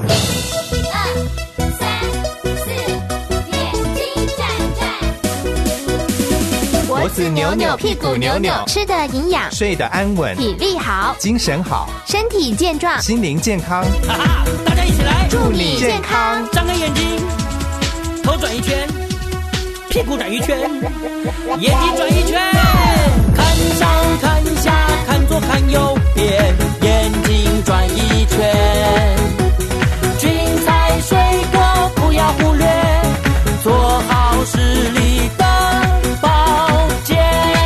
脖子扭扭，屁股扭扭， 吃得营养， 睡得安稳， 体力好， 精神好， 身体健壮， 心灵健康。 哈哈，大家一起来， 祝你健康！ 张开眼睛，头转一圈，屁股转一圈，眼睛转一圈，看上看下，看左看右边，眼睛转一圈。菌菜水果不要忽略，做好视力的保健。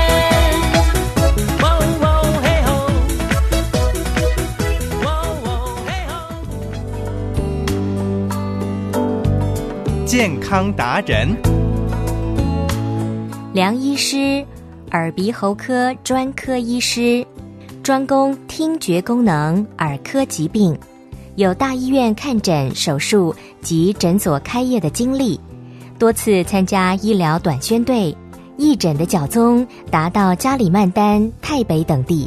喔喔嘿吼，喔喔嘿吼。健康达人梁医师，耳鼻喉科专科医师，专攻听觉功能、耳科疾病，有大医院看诊、手术及诊所开业的经历，多次参加医疗短宣队，义诊的脚踪达到加里曼丹、泰北等地。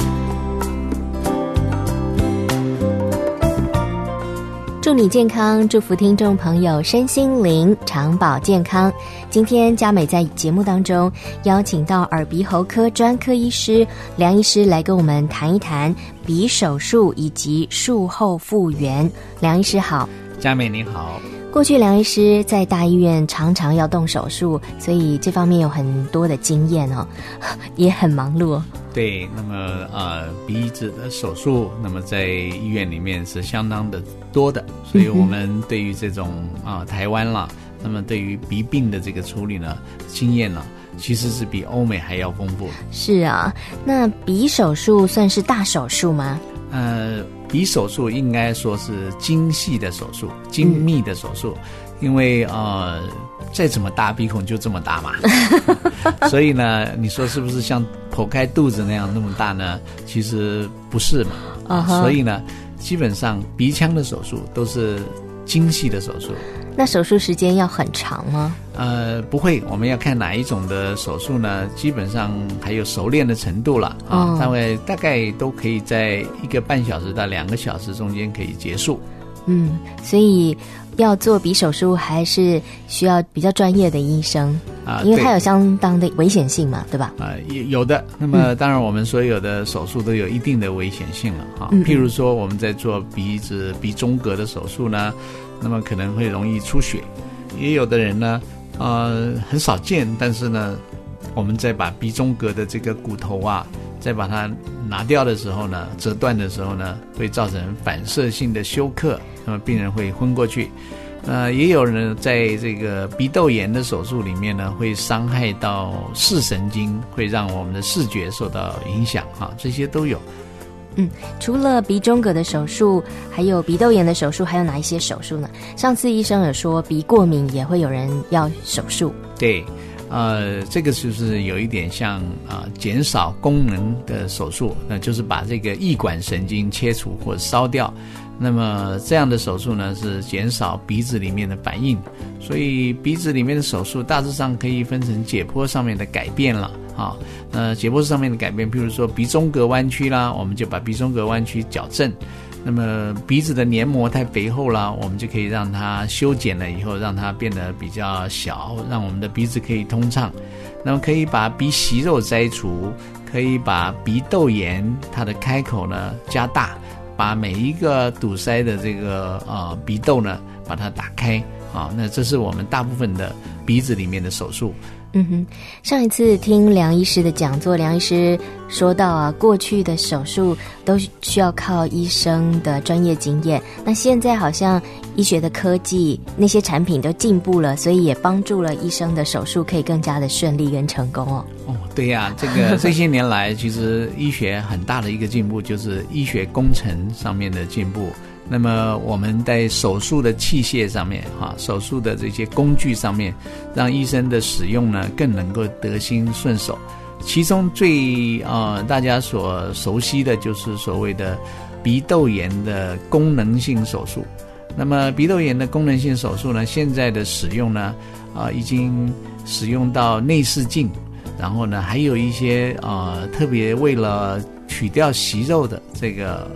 祝你健康，祝福听众朋友身心灵长保健康。今天嘉美在节目当中邀请到耳鼻喉科专科医师梁医师来跟我们谈一谈鼻手术以及术后复原。梁医师好。 嘉美你好。 过去梁医师在大医院常常要动手术，所以这方面有很多的经验哦，也很忙碌哦。 对，那么鼻子的手术，那么在医院里面是相当的多的，所以我们对于这种台湾啦，那么对于鼻病的这个处理呢，经验呢，其实是比欧美还要丰富。 是啊，那鼻手术算是大手术吗？ 鼻手术应该说是精细的手术，精密的手术，因为再怎么大鼻孔就这么大嘛，所以呢，你说是不是像剖开肚子那样那么大呢？其实不是嘛，所以呢，基本上鼻腔的手术都是精细的手术。 那手术时间要很长吗？ 不会，我们要看哪一种的手术呢？基本上还有熟练的程度了啊，大概都可以在1个半小时到2个小时中间可以结束。 所以要做鼻手术还是需要比较专业的医生因为它有相当的危险性嘛，对吧？ 有的。那么当然，我们所有的手术都有一定的危险性了哈。譬如说，我们在做鼻中隔的手术呢，那么可能会容易出血。也有的人呢，很少见，但是呢，我们在把鼻中隔的这个骨头再把它拿掉的时候呢，折断的时候呢，会造成反射性的休克，那么病人会昏过去。也有人在这个鼻窦炎的手术里面呢，会伤害到视神经，会让我们的视觉受到影响这些都有。 除了鼻中隔的手术，还有鼻窦炎的手术，还有哪一些手术呢？上次医生有说鼻过敏也会有人要手术。 对，这个就是有一点像减少功能的手术，那就是把这个翳管神经切除或者烧掉。那么这样的手术呢，是减少鼻子里面的反应。所以鼻子里面的手术大致上可以分成解剖上面的改变了解剖上面的改变，譬如说鼻中隔弯曲啦，我们就把鼻中隔弯曲矫正。那么鼻子的黏膜太肥厚啦，我们就可以让它修剪了以后，让它变得比较小，让我们的鼻子可以通畅。那么可以把鼻息肉摘除，可以把鼻窦炎它的开口呢加大，把每一个堵塞的这个鼻窦呢把它打开那这是我们大部分的鼻子里面的手术。 上一次听梁医师的讲座，梁医师说到过去的手术都需要靠医生的专业经验，那现在好像医学的科技那些产品都进步了，所以也帮助了医生的手术可以更加的顺利跟成功对呀，这些年来其实医学很大的一个进步就是医学工程上面的进步。那么我们在手术的器械上面手术的这些工具上面，让医生的使用呢更能够得心顺手。其中最大家所熟悉的就是所谓的鼻窦炎的功能性手术。那么鼻窦炎的功能性手术呢，现在的使用呢已经使用到内视镜，然后呢还有一些特别为了取掉息肉的这个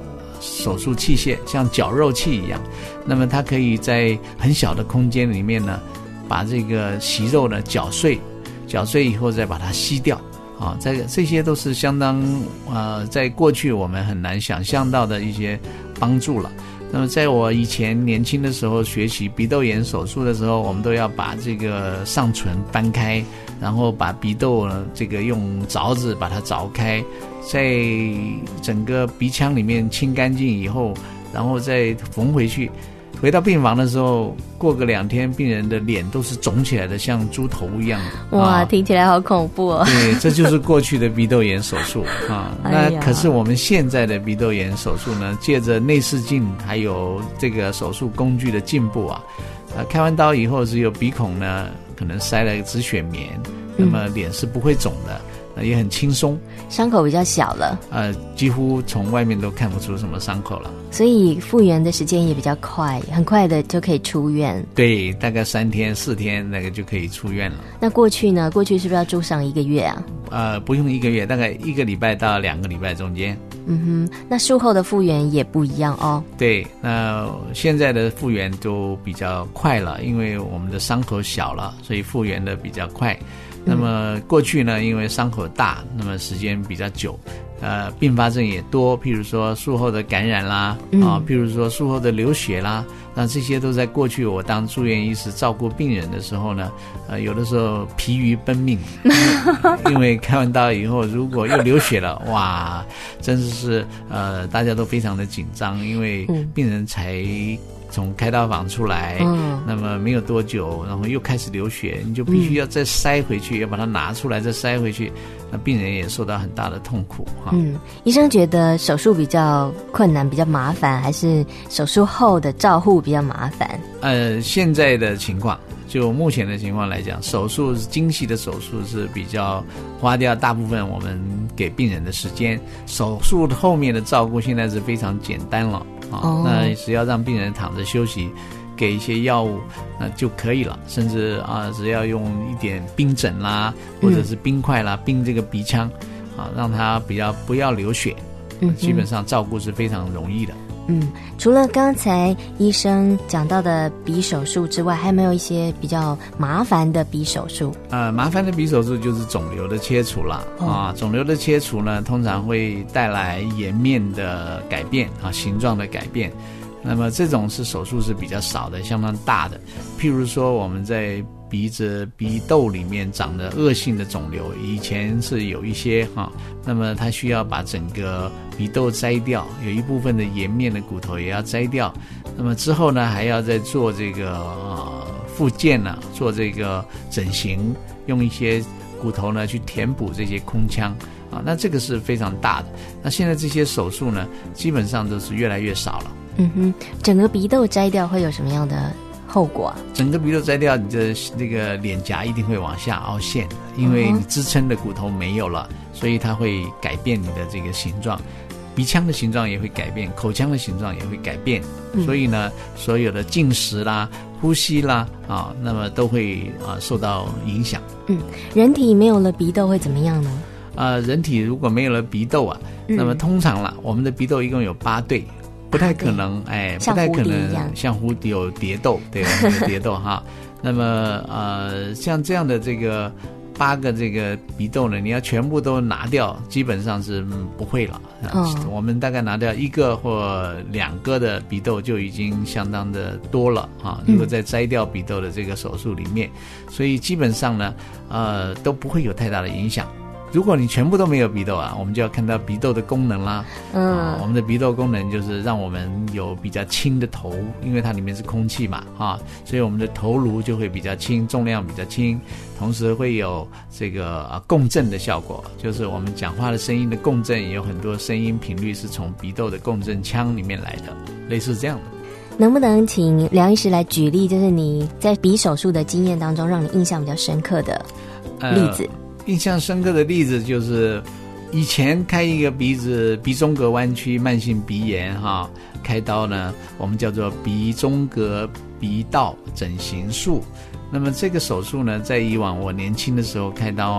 手术器械，像绞肉器一样，那么它可以在很小的空间里面呢，把这个息肉呢绞碎以后再把它吸掉啊，这些都是相当在过去我们很难想象到的一些帮助了。那么在我以前年轻的时候学习鼻窦炎手术的时候，我们都要把这个上唇掰开，然后把鼻窦呢这个用凿子把它凿开，在整个鼻腔里面清干净以后，然后再缝回去。回到病房的时候，过个2天，病人的脸都是肿起来的，像猪头一样的。 哇，听起来好恐怖哦！ 对，这就是过去的鼻窦炎手术啊。那可是我们现在的鼻窦炎手术呢，借着内视镜还有这个手术工具的进步啊，开完刀以后只有鼻孔呢可能塞了止血棉，那么脸是不会肿的，也很轻松， 伤口比较小了， 几乎从外面都看不出什么伤口了， 所以复原的时间也比较快，很快的就可以出院。 对，大概3天4天那个就可以出院了。 那过去呢？过去是不是要住上1个月啊？ 不用1个月，大概1个礼拜到2个礼拜中间。 那术后的复原也不一样哦。 对，那现在的复原都比较快了，因为我们的伤口小了，所以复原的比较快。那么过去呢，因为伤口大，那么时间比较久，并发症也多，譬如说术后的感染啦，譬如说术后的流血啦，那这些都在过去我当住院医师照顾病人的时候呢，有的时候疲于奔命，因为开完刀以后如果又流血了，哇，真是大家都非常的紧张，因为病人才从开刀房出来，那么没有多久，然后又开始流血，你就必须要再塞回去，要把它拿出来再塞回去，那病人也受到很大的痛苦哈。 医生觉得手术比较困难比较麻烦，还是手术后的照护比较麻烦？ 现在的情况，就目前的情况来讲，手术精细的手术是比较花掉大部分我们给病人的时间，手术后面的照顾现在是非常简单了。那只要让病人躺着休息，给一些药物那就可以了，甚至只要用一点冰枕啦，或者是冰块啦，冰这个鼻腔让它不要流血，基本上照顾是非常容易的。 除了刚才医生讲到的鼻手术之外，还有没有一些比较麻烦的鼻手术？ 麻烦的鼻手术就是肿瘤的切除啦。肿瘤的切除呢，通常会带来颜面的改变形状的改变。那么这种手术是比较少的，相当大的。譬如说我们在鼻窦里面长的恶性的肿瘤，以前是有一些那么它需要把整个鼻窦摘掉，有一部分的颜面的骨头也要摘掉，那么之后呢还要再做这个复健呢，做这个整形，用一些骨头呢去填补这些空腔那这个是非常大的。那现在这些手术呢基本上都是越来越少了。 整个鼻窦摘掉会有什么样的后果整个鼻窦摘掉，你的那个脸颊一定会往下凹陷，因为你支撑的骨头没有了，所以它会改变你的这个形状，鼻腔的形状也会改变，口腔的形状也会改变，所以呢所有的进食啦呼吸啦那么都会受到影响。 人体没有了鼻窦会怎么样呢？ 人体如果没有了鼻窦那么通常我们的鼻窦一共有8对，不太可能不太可能像蝴蝶有蝶窦，对，有蝶窦哈。那么像这样的这个8个这个鼻窦呢，你要全部都拿掉，基本上是不会了。我们大概拿掉1个或2个的鼻窦就已经相当的多了如果再摘掉鼻窦的这个手术里面，所以基本上呢都不会有太大的影响。如果你全部都没有鼻窦我们就要看到鼻窦的功能啦。我们的鼻窦功能就是让我们有比较轻的头，因为它里面是空气嘛所以我们的头颅就会比较轻，重量比较轻，同时会有这个共振的效果，就是我们讲话的声音的共振，也有很多声音频率是从鼻窦的共振腔里面来的，类似这样的。 能不能请梁医师来举例，就是你在鼻手术的经验当中让你印象比较深刻的例子？ 印象深刻的例子就是以前开一个鼻中隔弯曲慢性鼻炎开刀呢，我们叫做鼻中隔鼻道整形术。那么这个手术呢，在以往我年轻的时候开刀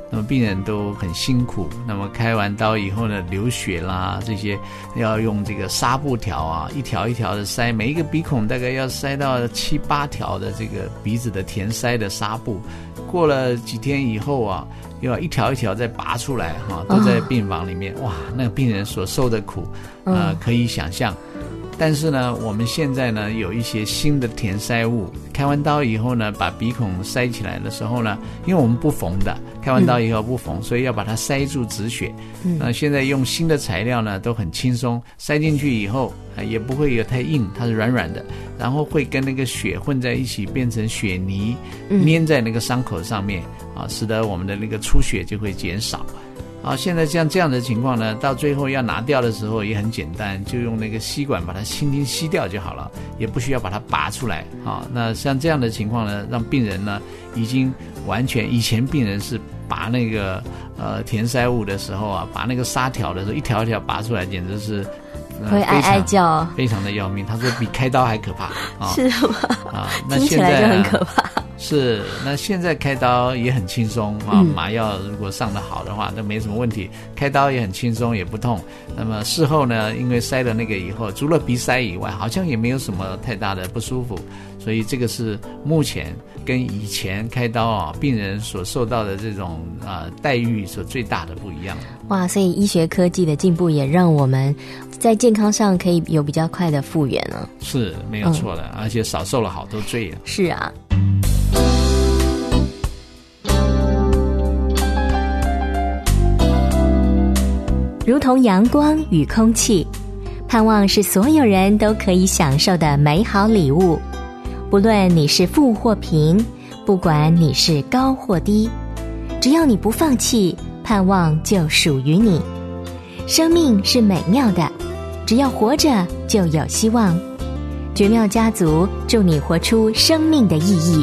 那么病人都很辛苦，那么开完刀以后呢，流血啦，这些要用这个纱布条啊，一条一条的塞，每一个鼻孔大概要塞到7、8条的这个鼻子的填塞的纱布，过了几天以后啊，又要一条一条再拔出来哈，都在病房里面，哇，那个病人所受的苦，可以想象。但是呢，我们现在呢有一些新的填塞物，开完刀以后呢，把鼻孔塞起来的时候呢，因为我们不缝的，开完刀以后不缝，所以要把它塞住止血。那现在用新的材料呢，都很轻松，塞进去以后也不会有太硬，它是软软的，然后会跟那个血混在一起，变成血泥，粘在那个伤口上面啊，使得我们的那个出血就会减少。现在像这样的情况呢，到最后要拿掉的时候也很简单，就用那个吸管把它轻轻吸掉就好了，也不需要把它拔出来啊。那像这样的情况呢，让病人呢已经完全，以前病人是拔那个填塞物的时候啊，拔那个纱条的时候，一条一条拔出来，简直是会哀哀叫， 非常的要命。他说比开刀还可怕啊！ 是吗？ 那听起来就很可怕。 是，那现在开刀也很轻松啊，麻药如果上得好的话都没什么问题，开刀也很轻松，也不痛。那么事后呢，因为塞了那个以后，除了鼻塞以外，好像也没有什么太大的不舒服，所以这个是目前跟以前开刀啊病人所受到的这种待遇所最大的不一样。 哇，所以医学科技的进步也让我们在健康上可以有比较快的复原了。 是没有错的，而且少受了好多罪啊。 是啊。如同阳光与空气，盼望是所有人都可以享受的美好礼物。不论你是富或贫，不管你是高或低，只要你不放弃，盼望就属于你。生命是美妙的，只要活着就有希望。绝妙家族祝你活出生命的意义。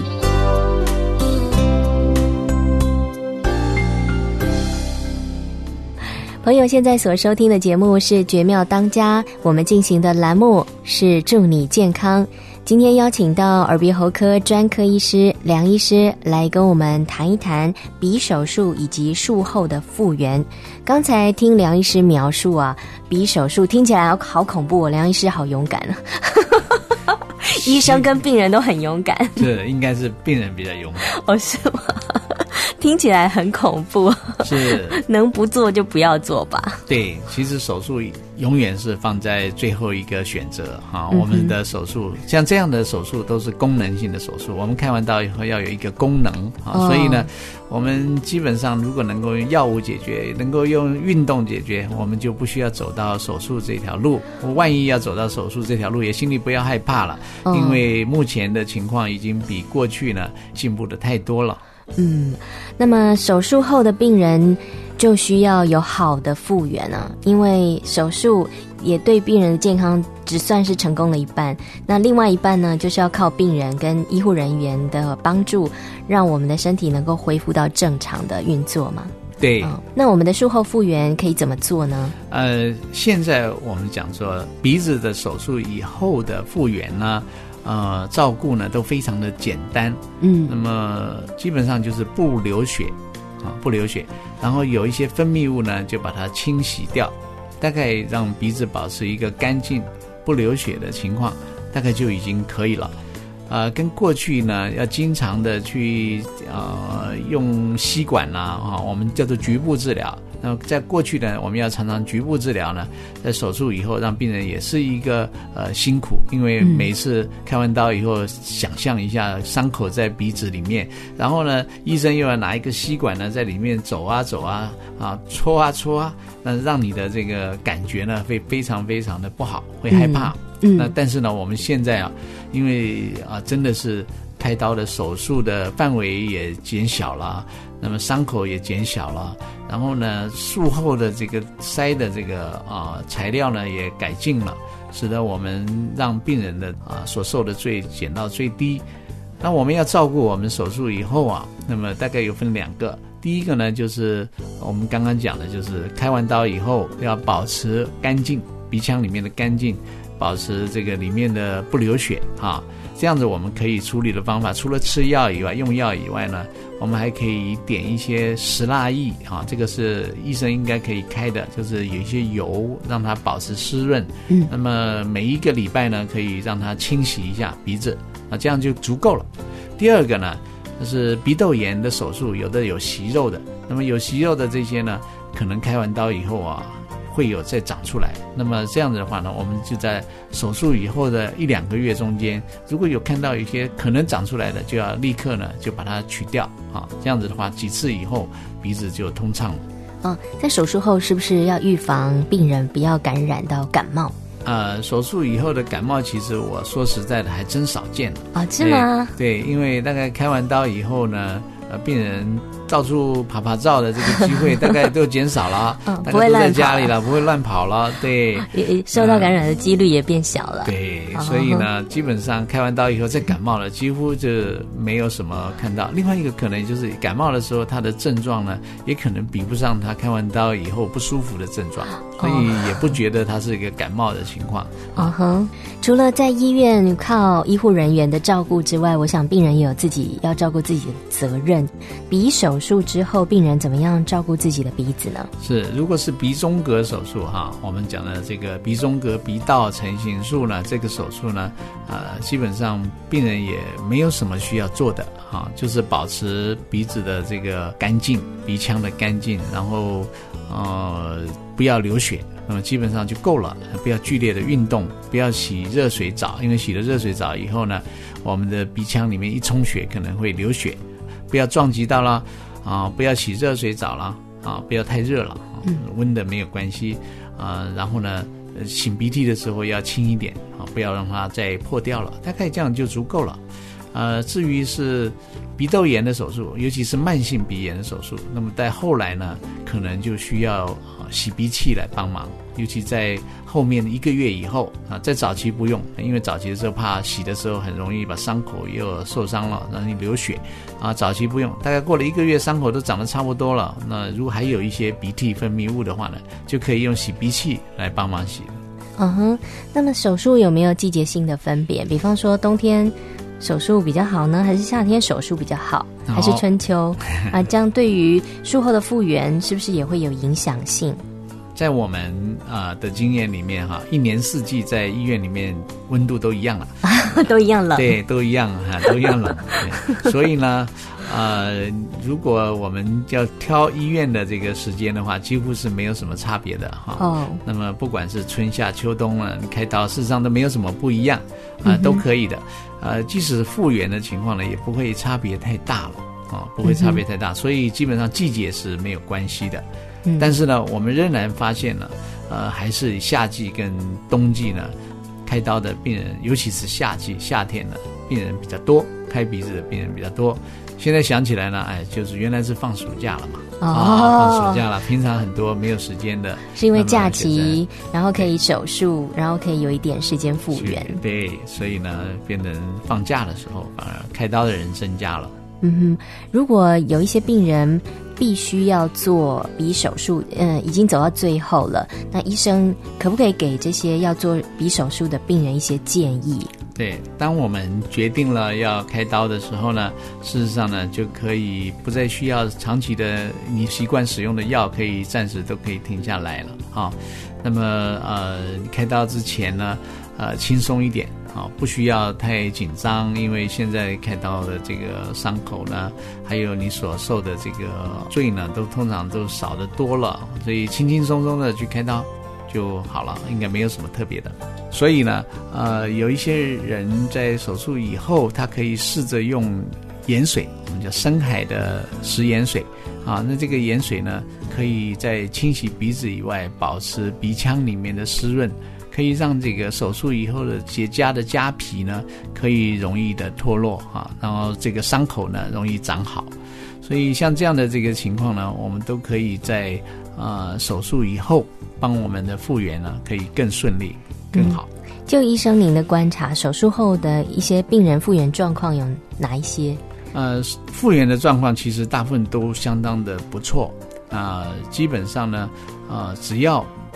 朋友现在所收听的节目是绝妙当家，我们进行的栏目是祝你健康。今天邀请到耳鼻喉科专科医师梁医师来跟我们谈一谈鼻手术以及术后的复原。刚才听梁医师描述啊，鼻手术听起来好恐怖哦，梁医师好勇敢啊。医生跟病人都很勇敢。 是，应该是病人比较勇敢。 哦，是吗？听起来很恐怖。 是， 能不做就不要做吧。对， 其实手术永远是放在最后一个选择哈。我们的手术像这样的手术都是功能性的手术，我们开完刀以后要有一个功能啊，所以呢，我们基本上如果能够用药物解决，能够用运动解决，我们就不需要走到手术这条路。万一要走到手术这条路，也心里不要害怕了，因为目前的情况已经比过去呢进步的太多了。 那么手术后的病人就需要有好的复原啊，因为手术也对病人的健康只算是成功了一半，那另外一半呢，就是要靠病人跟医护人员的帮助，让我们的身体能够恢复到正常的运作嘛。 对， 那我们的术后复原可以怎么做呢？ 现在我们讲说鼻子的手术以后的复原呢，照顾呢都非常的简单，那么基本上就是不流血不流血，然后有一些分泌物呢就把它清洗掉，大概让鼻子保持一个干净不流血的情况，大概就已经可以了。跟过去呢要经常的去用吸管啦我们叫做局部治疗。那么在过去呢，我们要常常局部治疗呢，在手术以后让病人也是一个辛苦，因为每次开完刀以后，想象一下伤口在鼻子里面，然后呢，医生又要拿一个吸管呢在里面走啊走啊戳啊戳啊，那让你的这个感觉呢会非常非常的不好，会害怕。那但是呢，我们现在因为真的是开刀的手术的范围也减小了，那么伤口也减小了，然后呢，术后的这个塞的这个材料呢也改进了，使得我们让病人的所受的罪减到最低。那我们要照顾我们手术以后那么大概有分两个。第一个呢，就是我们刚刚讲的，就是开完刀以后要保持干净，鼻腔里面的干净。 保持这个里面的不流血啊。这样子我们可以处理的方法，除了吃药以外，用药以外呢，我们还可以点一些石蜡液啊，这个是医生应该可以开的，就是有一些油让它保持湿润。那么每一个礼拜呢，可以让它清洗一下鼻子啊，这样就足够了。第二个呢，就是鼻窦炎的手术，有的有息肉的，那么有息肉的这些呢，可能开完刀以后啊，会有再长出来。那么这样子的话呢，我们就在手术以后的1-2个月中间，如果有看到一些可能长出来的，就要立刻呢就把它取掉啊。这样子的话，几次以后鼻子就通畅了。 在手术后是不是要预防病人不要感染到感冒？ 手术以后的感冒，其实我说实在的还真少见了。 是吗？ 对，因为大概开完刀以后呢，病人到处爬照的这个机会大概都减少了，大概都在家里了，不会乱跑了，对， 受到感染的几率也变小了。 对，所以呢，基本上开完刀以后再感冒了，几乎就没有什么看到。另外一个可能就是感冒的时候，他的症状呢，也可能比不上他开完刀以后不舒服的症状，所以也不觉得他是一个感冒的情况。 除了在医院靠医护人员的照顾之外，我想病人也有自己要照顾自己的责任。鼻手术之后，病人怎么样照顾自己的鼻子呢？是， 如果是鼻中隔手术哈，我们讲的这个鼻中隔鼻道成形术呢，这个手术呢，基本上病人也没有什么需要做的哈，就是保持鼻子的这个干净，鼻腔的干净，然后不要流血。那么基本上就够了，不要剧烈的运动，不要洗热水澡，因为洗了热水澡以后呢，我们的鼻腔里面一充血可能会流血，不要撞击到了不要洗热水澡了不要太热了温的没有关系然后呢擤鼻涕的时候要轻一点不要让它再破掉了，大概这样就足够了。至于是鼻窦炎的手术，尤其是慢性鼻炎的手术，那么在后来呢，可能就需要洗鼻器来帮忙，尤其在后面1个月以后在早期不用，因为早期的时候怕洗的时候很容易把伤口又受伤了，让你流血早期不用，大概过了1个月伤口都长得差不多了，那如果还有一些鼻涕分泌物的话呢，就可以用洗鼻器来帮忙洗了。 那么手术有没有季节性的分别？比方说冬天手术比较好呢，还是夏天手术比较好，还是春秋这样对于术后的复原是不是也会有影响性？ 在我们的经验里面1年4季在医院里面温度都一样了都一样冷， 对，都一样都一样冷所以呢如果我们要挑医院的这个时间的话，几乎是没有什么差别的那么不管是春夏秋冬你开刀事实上都没有什么不一样都可以的即使复原的情况呢，也不会差别太大了不会差别太大所以基本上季节是没有关系的但是呢，我们仍然发现了还是夏季跟冬季呢，开刀的病人，尤其是夏天呢，病人比较多，开鼻子的病人比较多。现在想起来呢，就是原来是放暑假了嘛，放暑假了，平常很多没有时间的， 是因为假期，然后可以手术，然后可以有一点时间复原， 对，所以呢，变成放假的时候，反而开刀的人增加了。 如果有一些病人必须要做鼻手术，已经走到最后了，那医生可不可以给这些要做鼻手术的病人一些建议？ 对，当我们决定了要开刀的时候呢，事实上呢，就可以不再需要长期的你习惯使用的药，可以暂时都可以停下来了那么开刀之前呢，轻松一点不需要太紧张，因为现在开刀的这个伤口呢，还有你所受的这个罪呢，通常都少得多了，所以轻轻松松的去开刀就好了，应该没有什么特别的。所以呢，有一些人在手术以后，他可以试着用盐水，我们叫深海的食盐水那这个盐水呢，可以在清洗鼻子以外，保持鼻腔里面的湿润，可以让这个手术以后的结痂的痂皮呢，可以容易的脱落然后这个伤口呢容易长好。所以像这样的这个情况呢，我们都可以在手术以后帮我们的复原呢可以更顺利更好。 就医生您的观察，手术后的一些病人复原状况有哪一些？ 复原的状况其实大部分都相当的不错基本上呢只要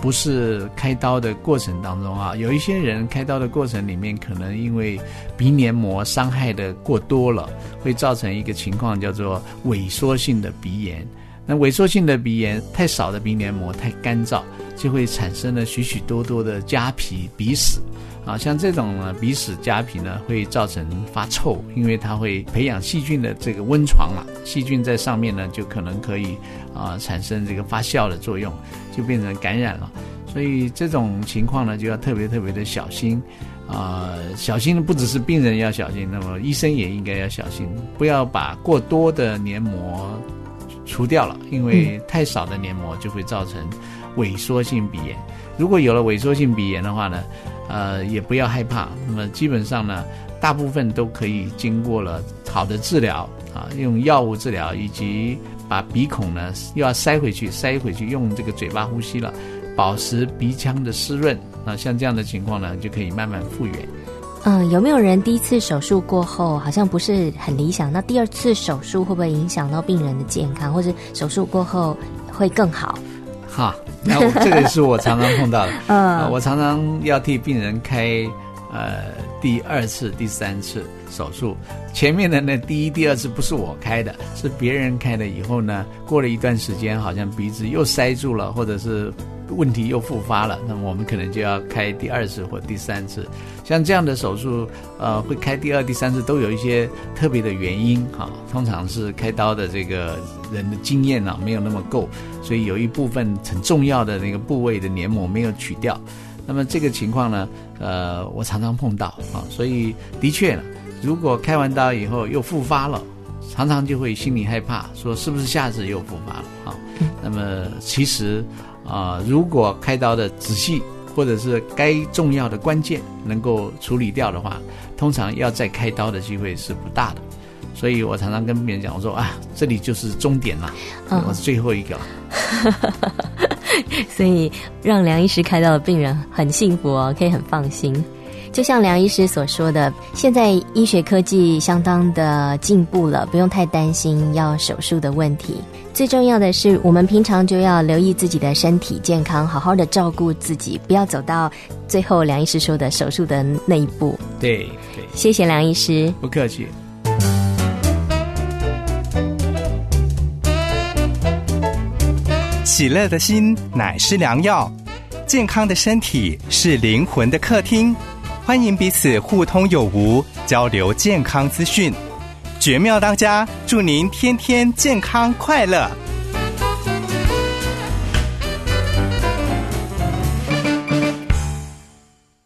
不是开刀的过程当中啊，有一些人开刀的过程里面，可能因为鼻黏膜伤害的过多了，会造成一个情况叫做萎缩性的鼻炎。那萎缩性的鼻炎，太少的鼻黏膜太干燥，就会产生了许许多多的痂皮、鼻屎啊。像这种呢，鼻屎痂皮呢，会造成发臭，因为它会培养细菌的这个温床嘛，细菌在上面呢，就可能可以产生这个发酵的作用，就变成感染了。所以这种情况呢，就要特别特别的小心。小心不只是病人要小心，那么医生也应该要小心，不要把过多的黏膜除掉了，因为太少的黏膜就会造成萎缩性鼻炎。如果有了萎缩性鼻炎的话呢，也不要害怕。那么基本上呢，大部分都可以经过了好的治疗用药物治疗，以及把鼻孔呢又要塞回去，用这个嘴巴呼吸了，保持鼻腔的湿润。像这样的情况呢，就可以慢慢复原。 有没有人第一次手术过后好像不是很理想，那第二次手术会不会影响到病人的健康，或者手术过后会更好？ 那这个是我常常碰到的。我常常要替病人开第二次、第三次手术，前面的那第一、第二次不是我开的，是别人开的。以后呢，过了一段时间，好像鼻子又塞住了，或者是问题又复发了，那么我们可能就要开第二次或第三次。像这样的手术，会开第二、第三次都有一些特别的原因通常是开刀的这个人的经验没有那么够，所以有一部分很重要的那个部位的黏膜没有取掉。那么这个情况呢，我常常碰到所以的确如果开完刀以后又复发了，常常就会心里害怕，说是不是下次又复发了那么其实如果开刀的仔细，或者是该重要的关键能够处理掉的话，通常要再开刀的机会是不大的。所以我常常跟别人讲，我说这里就是终点了，我是最后一个了。 所以让梁医师开刀的病人很幸福可以很放心。就像梁医师所说的，现在医学科技相当的进步了，不用太担心要手术的问题。最重要的是，我们平常就要留意自己的身体健康，好好的照顾自己，不要走到最后梁医师说的手术的那一步。 对， 谢谢梁医师。 不客气。 喜乐的心乃是良药，健康的身体是灵魂的客厅。欢迎彼此互通有无，交流健康资讯。绝妙当家，祝您天天健康快乐。